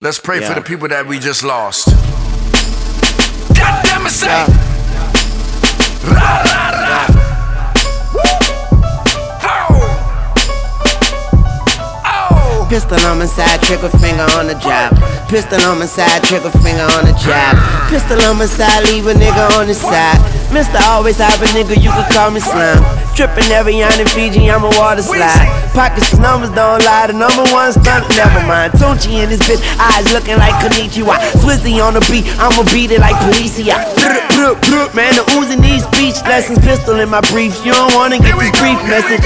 Let's pray for the people that we just lost. God damn it, say. Ra, ra, ra. Oh. Pistol on my side, trigger finger on the job. Pistol on my side, trigger finger on the job. Pistol on my side, leave a nigga on the side. Mr. Always have a nigga, you can call me slime. Trippin' every on in Fiji, I'm a water slide. Pockets numbers don't lie, the number one stunt, never mind. Tunchi in this bitch, eyes looking like Konnichiwa. Swizzy on the beat, I'ma beat it like Policia. Man, the Uzi needs speech lessons. Pistol in my briefs, you don't wanna get this brief message.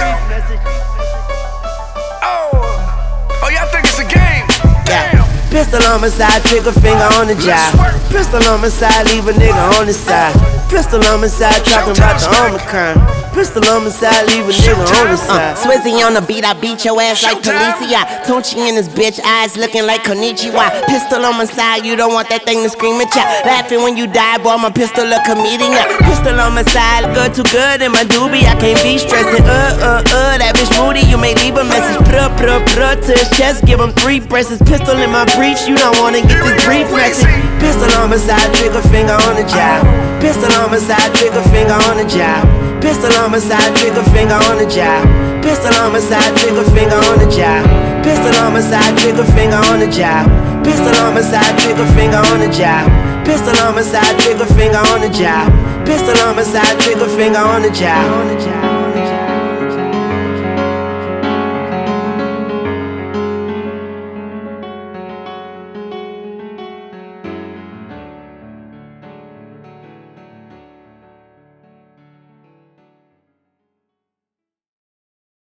Oh, y'all think it's a game? Damn. Pistol on my side, trigger finger on the job. Pistol on my side, leave a nigga on the side. Pistol on my side, talking about the Omicron. Pistol on my side, leave a nigga on the side. Swizzy on the beat, I beat your ass like Policia. Tunchi in this bitch, eyes looking like Konnichiwa. Pistol on my side, you don't want that thing to scream at ya. Laughing when you die, boy, my pistol a comedian. Pistol on my side, good too good in my doobie. I can't be stressing, that bitch moody, you may leave a message. To his chest, give him 3 presses. Pistol in my briefs, you don't wanna get this brief message. Pistol on my side, trigger finger on the job. Pistol on my side, trigger finger on the job. Pistol on my side, trigger finger on the job. Pistol on my side, trigger finger on the job. Pistol on my side, trigger finger on the job. Pistol on my side, trigger finger on the job. Pistol on my side, trigger finger on the job. Pistol on my side, trigger finger on the job.